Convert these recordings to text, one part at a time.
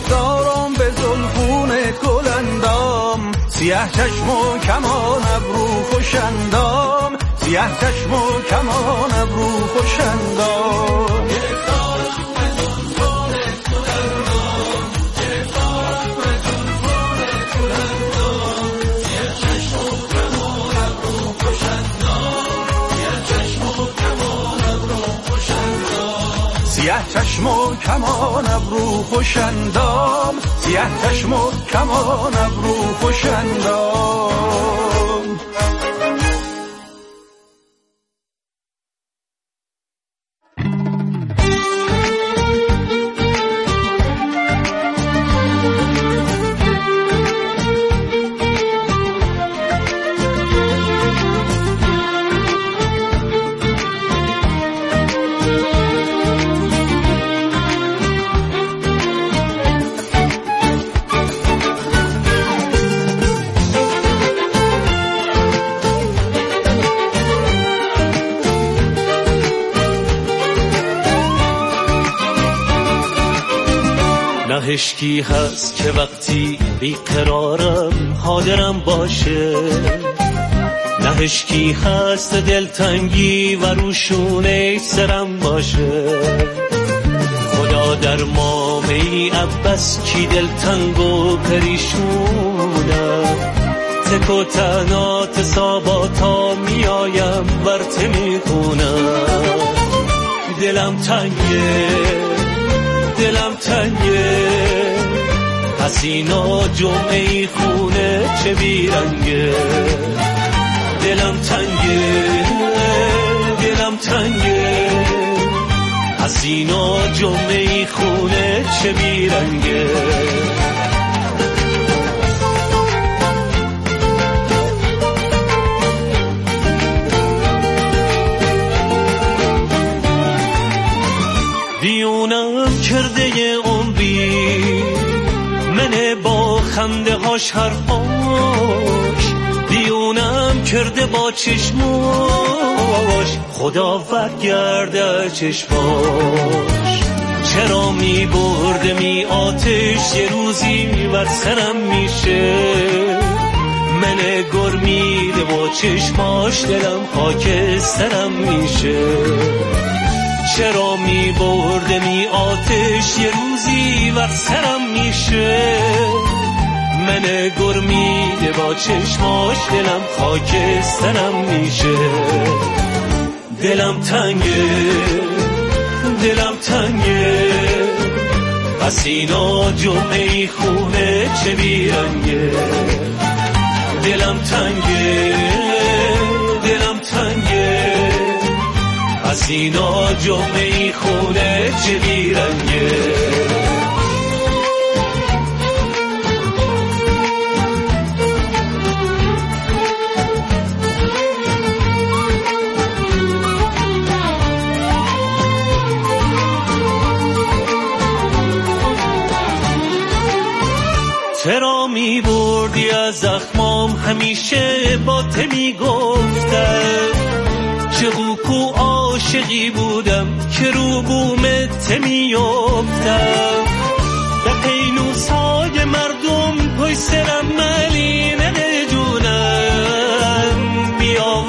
گرفتارم به زلفون گلندام، سیاه چشم و کمان ابرو خوشندام، سیاه چشم و کمان ابرو خوشندام. سیاه چشم و کمان ابرو خوشندام، سیاه چشم و کمان ابرو خوشندام. عشقی هست که وقتی بیقرارم حاضرم باشه، نه عشقی هست دلتنگی و روشونه سرم باشه. خدا در مامه عباس کی دلتنگ و پریشونه، تک و تنات ساباتا میایم ورته میخونم. دلم تنگه دلم تنگه، حسینا جمعه خونه چه بیرنگه. دلم تنگه دلم تنگه، حسینا جمعه خونه چه بیرنگه. دیونم کرده عمری منه با خنده هاش حرفاش، دیونم کرده با چشماش خدا برگرده چشماش. چرا می برده می آتش یه روزی بر سرم میشه، منه گرمیده با چشماش دلم خاکسترم میشه. چرا می برده می آتش یه روزی بر سرم میشه، من گرمیده با چشماش دلم خاکسترم میشه. دلم تنگه دلم تنگه، حسینا جمعه خونه چه بیرنگه. دلم تنگه دلم تنگه، حسینا جمعه خونه چه بیرنگه. چرا می بردی از زخمام همیشه با ته می گفتم، چقو عاشقی بودم که رو بومت میافتم. در پینوسای مردم پای سرم ملی نده جونم، بیا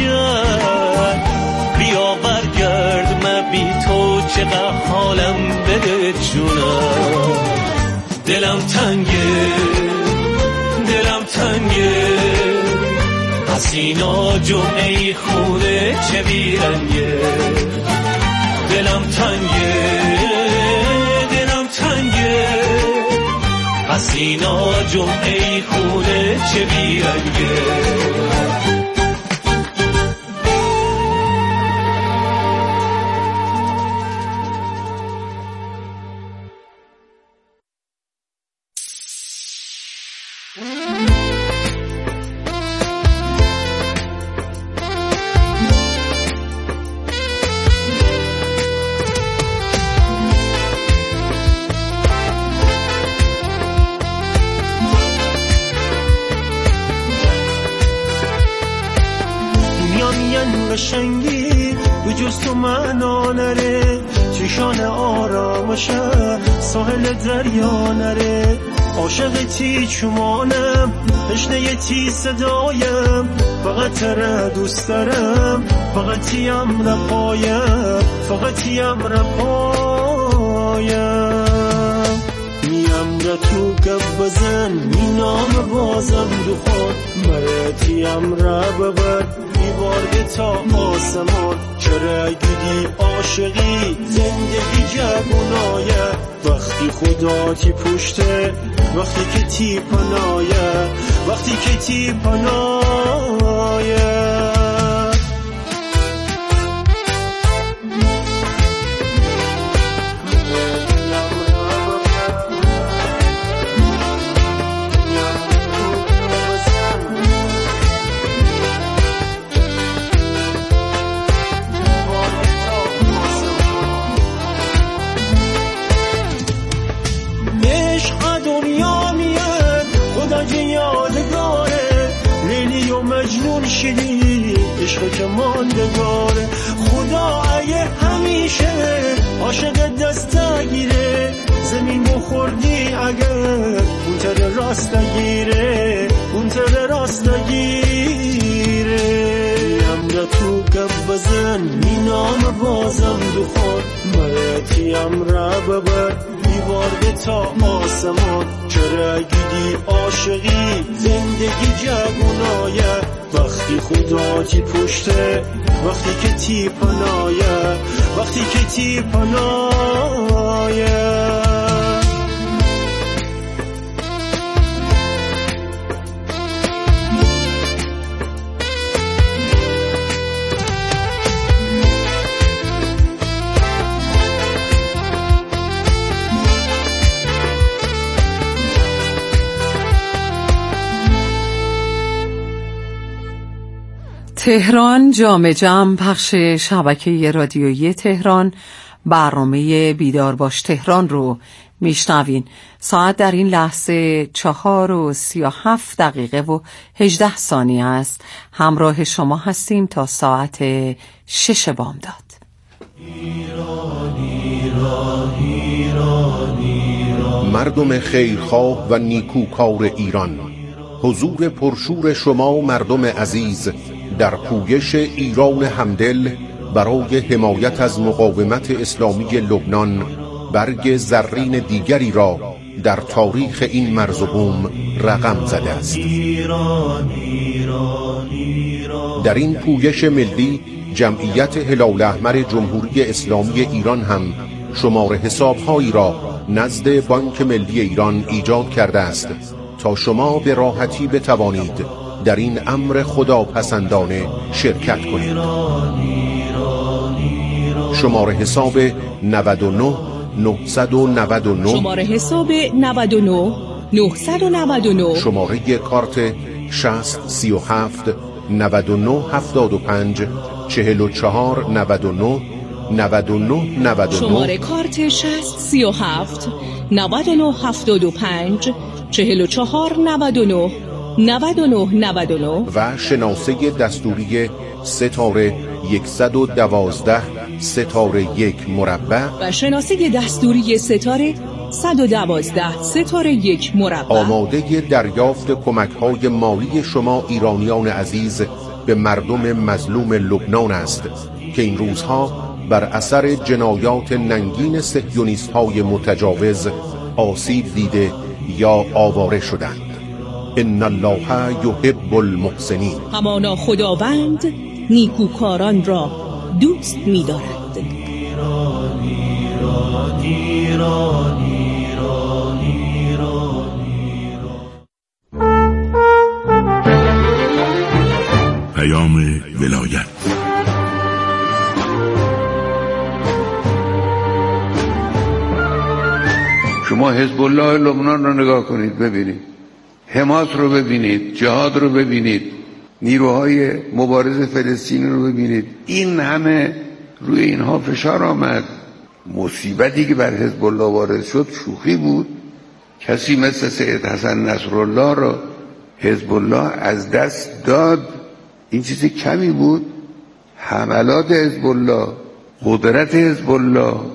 برگرد من بی تو چقدر حالم بده جونم. دلم تنگه دلم تنگه، حسینا جمعه خونه چه بیرنگه. دلم تنگه دلم تنگه، حسینا جمعه خونه چه بیرنگه. قشنگی به جز تو معنا نره، پیشان آرامشم ساحل دریا نره، عاشق تی چومانم تشنه تی صدایم، فقط تره دوست دارم، فقط تیم رپایم، فقط تیم رپایم. میم را تو گب بزن مینام بازم دو خود، مره تیم را ببر میبارده تا آسمان. چرا گیدی عاشقی زندگی جوونایه، وقتی خدا تی پشته، وقتی که تی پنایه، وقتی که تی پنایه. مجنون شدی عشق که ماندگاره، خدا اگه همیشه عاشق دست گیره، زمین بخوردی اگر اون تر راست گیره، اون تر راست گیره. امرا تو گب بزن مینام بازم دو خود، مرتیم را ببر میبارده تا آسمان. چرا گیدی عاشقی زندگی جوونایه، وقتی خدا تی پشته، وقتی که تی پنایه، وقتی که تی پنایه. تهران جام جم، پخش شبکه رادیویی تهران، برنامه بیدار باش تهران رو میشنوین. ساعت در این لحظه 4:37 و 18 ثانیه است. همراه شما هستیم تا ساعت 6 بامداد. ایران ایران ایران ایران، مردم خیرخواه و نیکوکار ایران، حضور پرشور شما مردم عزیز در پویش ایران همدل برای حمایت از مقاومت اسلامی لبنان برگ زرین دیگری را در تاریخ این مرز و بوم رقم زده است. در این پویش ملی جمعیت هلال احمر جمهوری اسلامی ایران هم شمار حساب‌هایی را نزد بانک ملی ایران ایجاد کرده است تا شما به راحتی بتوانید در این امر خداپسندانه شرکت کنید. شماره حساب 99 999، شماره حساب 99 999، شماره کارت 6037 9975 44 99 99 99، شماره کارت 6037 9975 44 99 99 99 و شناسه دستوری ستاره 112 ستاره 1 مربع و شناسه دستوری ستاره 112 ستاره 1 مربع آماده دریافت کمک‌های مالی شما ایرانیان عزیز به مردم مظلوم لبنان است که این روزها بر اثر جنایات ننگین صهیونیست‌های متجاوز آسیب دیده یا آواره شدند. ان الله یحب المحسنین، همانا خداوند نیکوکاران را دوست می‌دارد. ایران ایران ایران ایران ایران ایران. پیام ولایت. شما حزب الله لبنان رو نگاه کنید ببینید، حماس رو ببینید، جهاد رو ببینید، نیروهای مبارز فلسطین رو ببینید. این همه روی اینها فشار آمد. مصیبتی که بر حزب الله وارد شد شوخی بود. کسی مثل سید حسن نصرالله رو حزب الله از دست داد. این چیزی کمی بود؟ حملات حزب الله، قدرت حزب الله،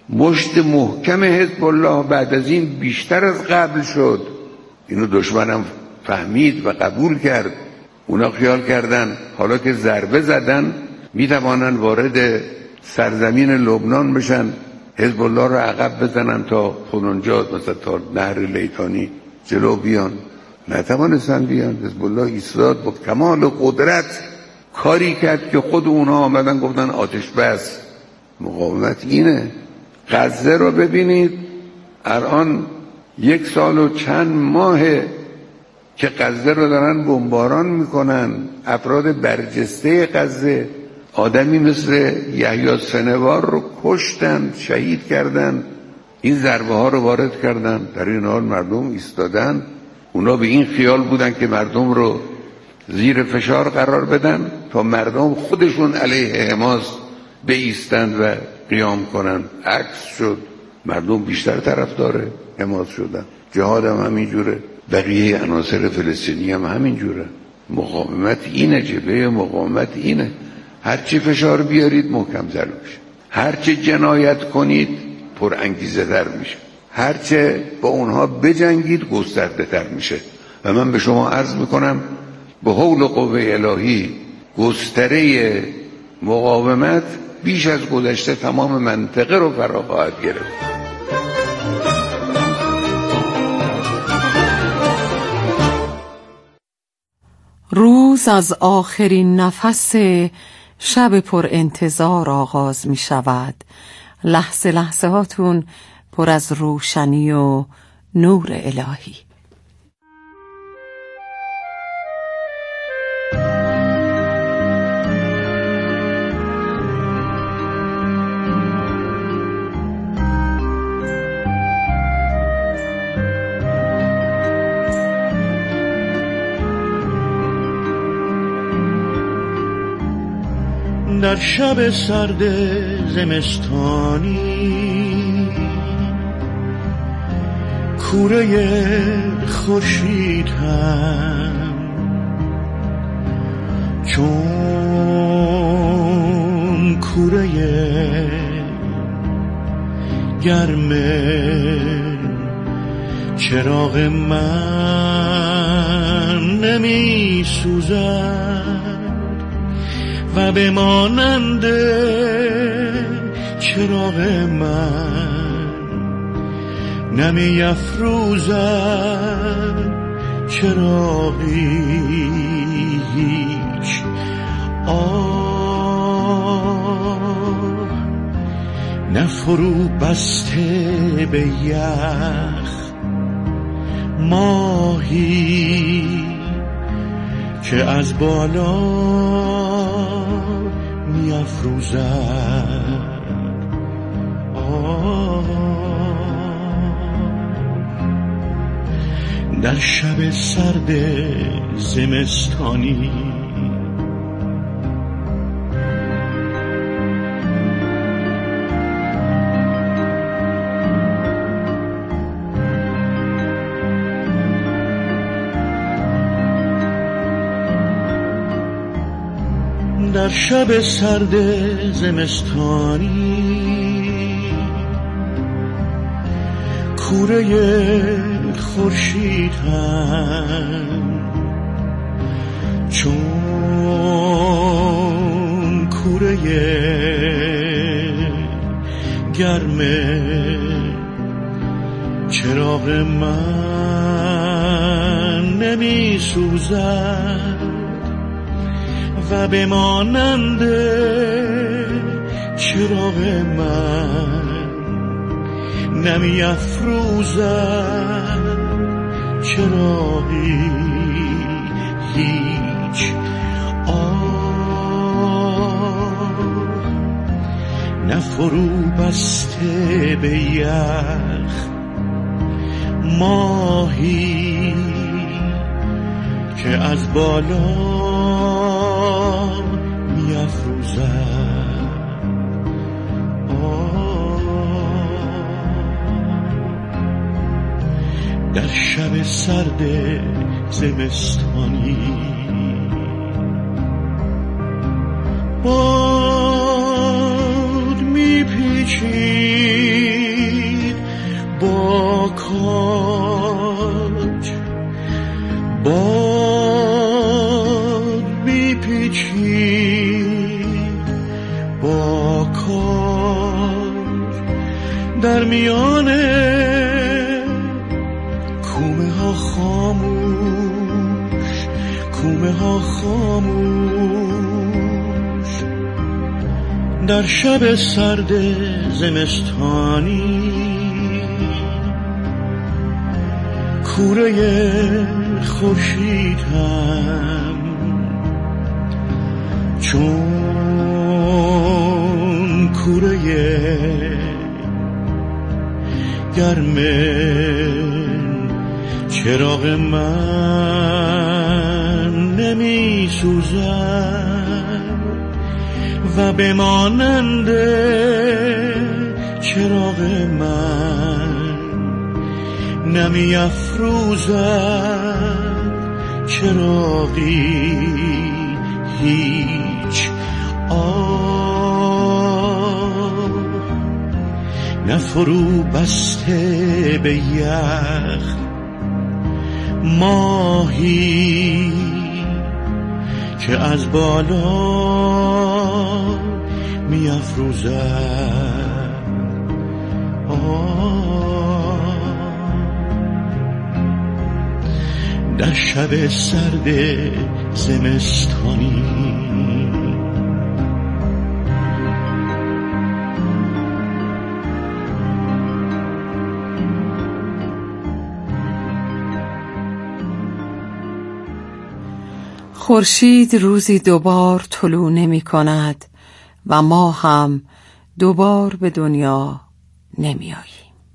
مشت محکم حزب الله بعد از این بیشتر از قبل شد. اینو دشمنم فهمید و قبول کرد. اونا خیال کردن حالا که ضربه زدن میتوانن وارد سرزمین لبنان بشن، حزب الله رو عقب بزنن تا خودونجاد، مثلا تا نهر لیتانی جلو بیان. نتوانستن بیان. حزب الله ایستاد با کمال قدرت کاری کرد که خود اونا آمدن گفتن آتش بس. مقاومت اینه. غزه رو ببینید، الان 1 سال و چند ماهه که غزه رو دارن بمباران میکنن. افراد برجسته غزه، آدمی مثل یحیی سنوار رو کشتن، شهید کردن، این ضربه ها رو وارد کردن. در این حال مردم ایستادن. اونا به این خیال بودن که مردم رو زیر فشار قرار بدن تا مردم خودشون علیه حماس بایستند و قیام کنن. عکس شد. مردم بیشتر طرفدار حماس شدن. جهاد هم همینجوره، بقیه عناصر فلسطینی هم همینجوره. مقاومت اینه، جبهه مقاومت اینه. هرچی فشار بیارید محکم تر میشه، هرچی جنایت کنید پر انگیزه تر میشه، هرچه با اونها بجنگید گسترده تر میشه. و من به شما عرض میکنم به حول و قوه الهی گستره مقاومت بیش از گذشته تمام منطقه رو فرا خواهد گرفت. روز از آخرین نفس شب پر انتظار آغاز می شود. لحظه لحظه هاتون پر از روشنی و نور الهی. در شب سرد زمستانی کوره خورشید هم چون کوره گرم چراغ من نمی سوزد و به مانند چراغ من نمی افروزد چراغی هیچ. نفرو بسته به یخ ماهی که از بالا می افروزد. در شب سرد زمستانی در شب سرد زمستانی کوره خورشید هم چون کوره گرم چراغ من نمی سوزد و به مانند چراغ من نمی افروزد چراغی هیچ. نفرو بسته به یخ ماهی که از بالا می افروزد. در شب سرد زمستانی باد می پیچید با کار در میان کومه ها خاموش، کومه ها خاموش، در شب سرد زمستانی کوره خورشید هم چون کوره گرم چراغ من نمی سوزد و به مانند چراغ من نمی افروزد چراغی هیچ نه فرو بسته به یخ ماهی که از بالا می افروزد. در شب سرد زمستانی خورشید روزی دوبار طلوع نمی کند و ما هم دوبار به دنیا نمی آییم.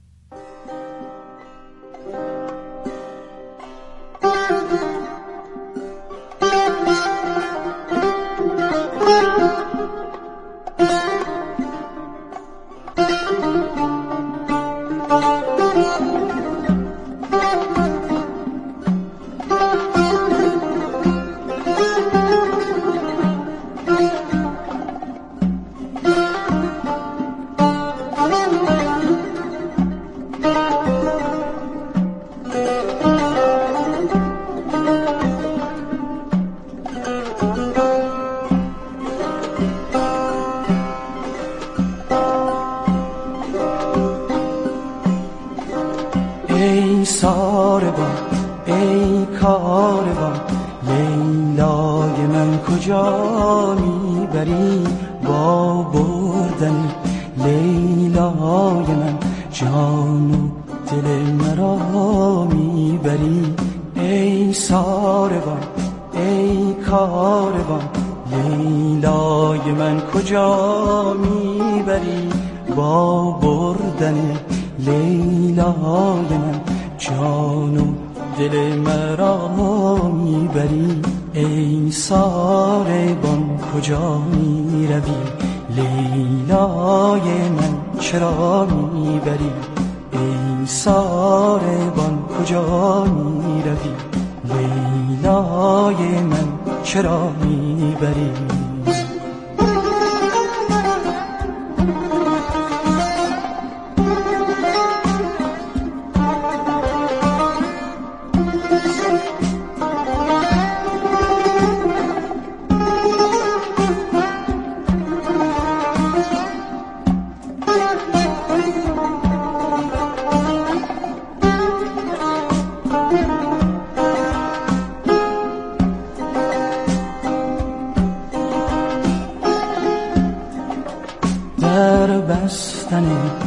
ای ساربان ای کاروان لیلای من کجا میبری با بردن لیلای من جان و دل مرا میبری ای ساربان ای کاروان لیلای من کجا میبری با بردن لیلای من جان و دل مرا میبری ای ساربان کجا میروی لیلای من چرا میبری ای ساربان کجا میروی لیلای من چرا میبری در بستن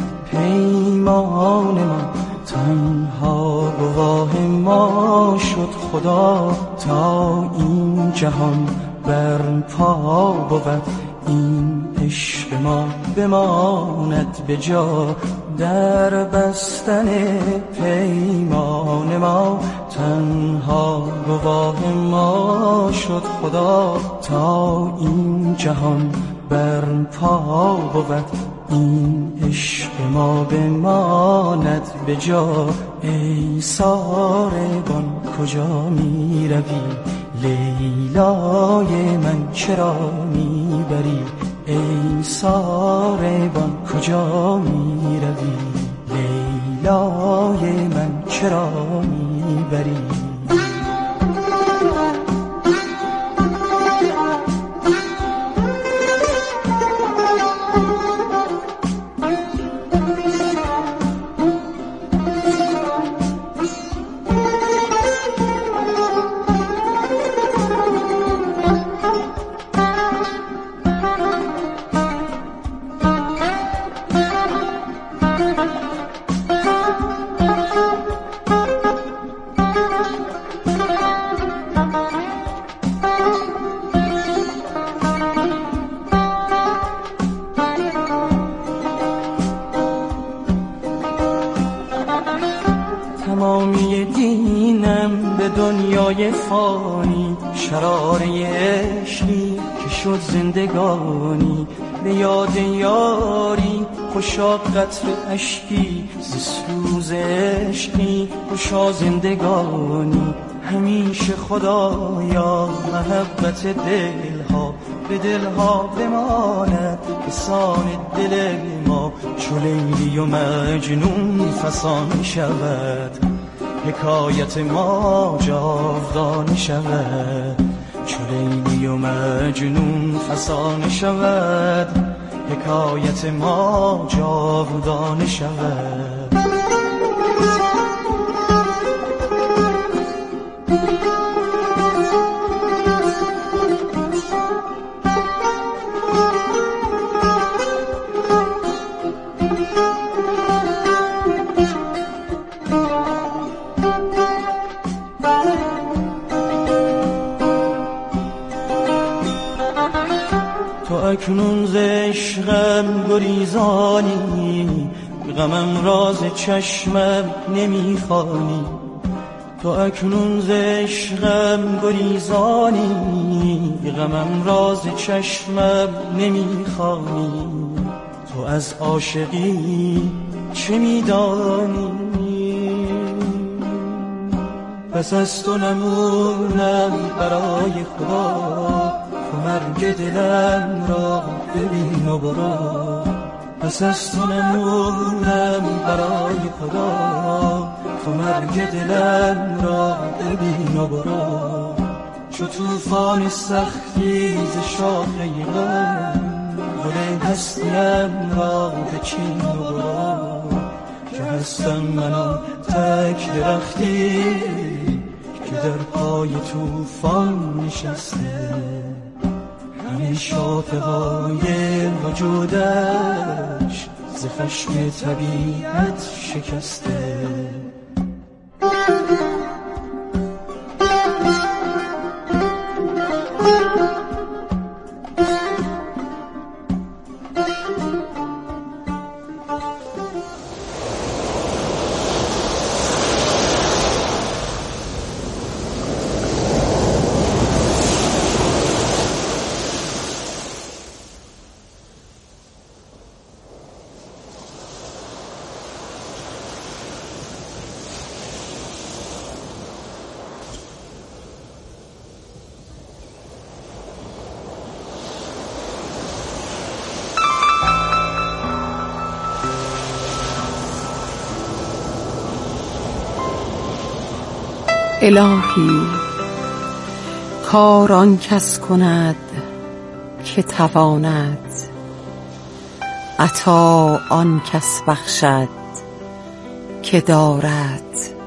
پیمان ما تنها گواه ما شد خدا تا این جهان برپا بود این عشق ما بماند به جا در بستن پیمان ما تنها گواه ما شد خدا تا این جهان برپا بود این عشق ما بماند به جا ای ساربان کجا می روی لیلای من چرا می بری ای ساربان کجا می روی لیلای من چرا می بری تمامی دینم به دنیای فانی، شراره عشقی که شد زندگانی، به یاد یاری خوشا قطر اشکی، ز سوز عشقی خوشا زندگانی. همیشه خدایا محبت دلها به دلها بماند، بسان دل ما چو لیلی و مجنون فسانه شود، حکایت ما جاودانه شود. چو لیلی و مجنون فسانه شود، حکایت ما جاودانه شود. تو اکنون ز عشقم گریزانی، غمم راز چشمم نمیخوانی. تو اکنون ز عشقم گریزانی، غمم راز چشمم نمیخوانی. تو از عاشقی چه میدانی؟ پس از تو نمونم برای خدا، تو مرگ دلم را ببین و برو. پس از تو نمونم برای خدا، تو مرگ دلم را ببین و برو. چو طوفان سختی ز شاخه غم، گل هستیم را بچین و برو. که هستم من تک درختی که در پای طوفان نشسته، همه شاخه‌های وجودش ز خشم طبیعت شکسته. الهی کار آن کس کند که تواند، عطا آن کس بخشد که دارد.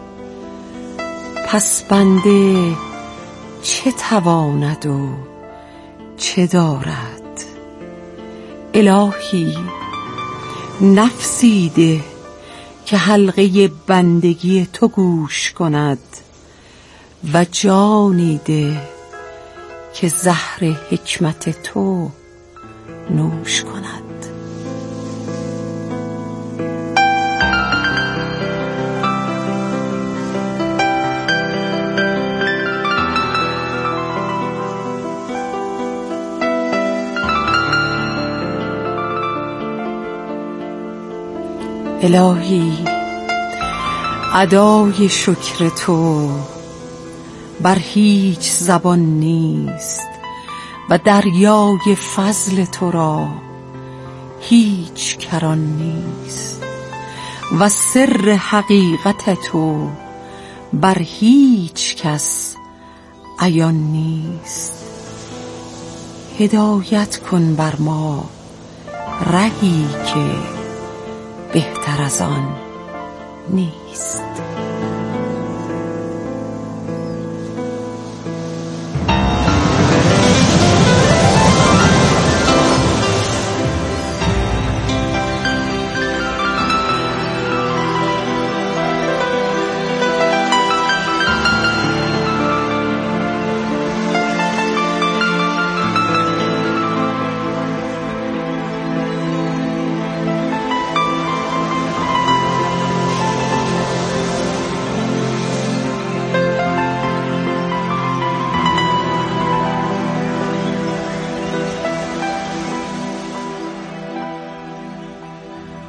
پس بنده چه تواند و چه دارد؟ الهی نفسی ده که حلقه بندگی تو گوش کند، و جانی ده که زهر حکمت تو نوش کند. الهی ادای شکر تو بر هیچ زبان نیست، و دریای فضل تو را هیچ کران نیست، و سر حقیقت تو بر هیچ کس عیان نیست. هدایت کن بر ما رهی که بهتر از آن نیست.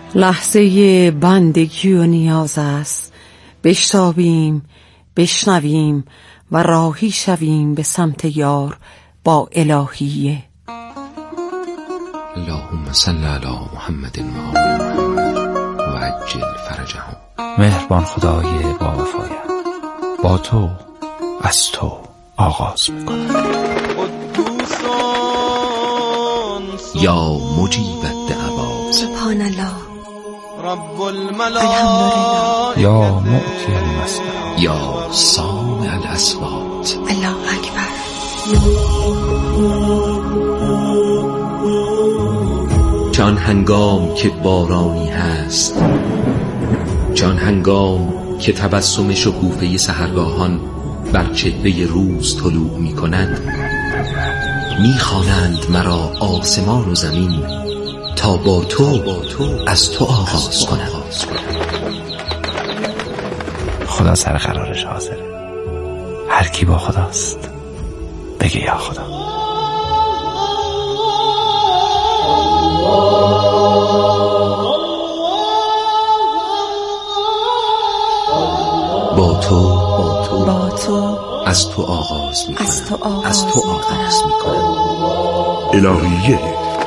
لحظه بندگی و نیاز است، بشتابیم، بشنویم و راهی شویم به سمت یار با الهیه. اللهم صل علی محمد و آل محمد و عجل فرجهم. مهربان خدای با وفایت، با تو از تو آغاز میکنم. یا مجیب الدعوات، سبحان الله رب الملائکه، یا معطی المسئلات، یا سامع الاصوات، الله اکبر. چون هنگام که بارانی هست، چون هنگام که تبسم شکوفه سحرگاهان بر چهره روز طلوع می کند، می خوانند مرا آسمان و زمین تا با تو از تو آغاز کنم. خدا سر قرارش حاضره. هر کی با خداست بگه یا خدا. با تو از تو آغاز می کنم. الهیه.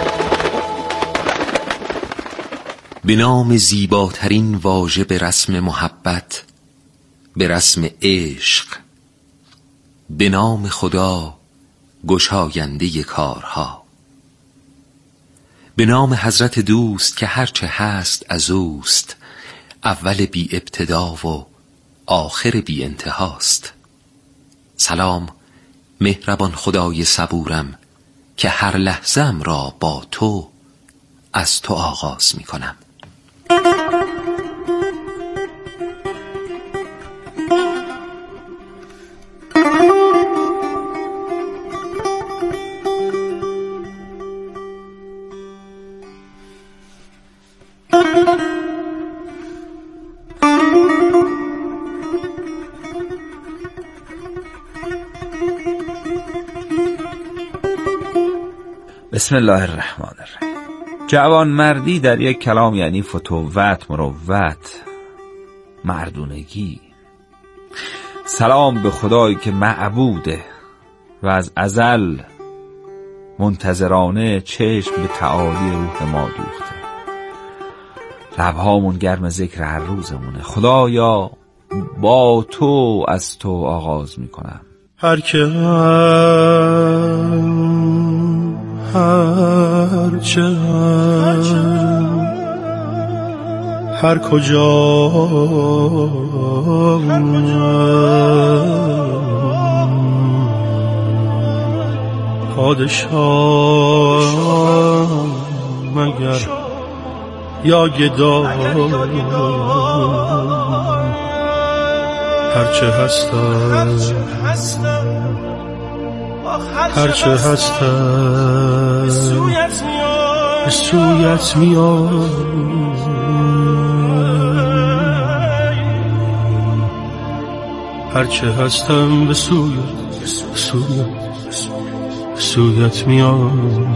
به نام زیباترین واژه به رسم محبت، به رسم عشق، به نام خدا گشاینده کارها، به نام حضرت دوست که هرچه هست از اوست، اول بی ابتدا و آخر بی انتهاست. سلام مهربان خدای صبورم که هر لحظه‌ام را با تو از تو آغاز می کنم. بسم الله الرحمن الرحیم. جوان مردی در یک کلام یعنی فتوت، مروت، مردونگی. سلام به خدایی که معبوده و از ازل منتظرانه چشم به تعالی روح ما دوخته. لبهامون گرم ذکر هر روزمونه. خدایا با تو از تو آغاز میکنم. هر که هر کجا پادشاه مگر یا گدا، هرچه هستم هرچه هستم به سویت میام، هرچه هستم به سویت میام.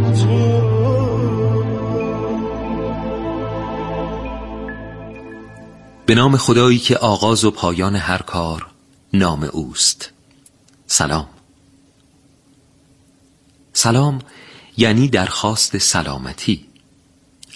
به نام خدایی که آغاز و پایان هر کار نام اوست. سلام. سلام یعنی درخواست سلامتی.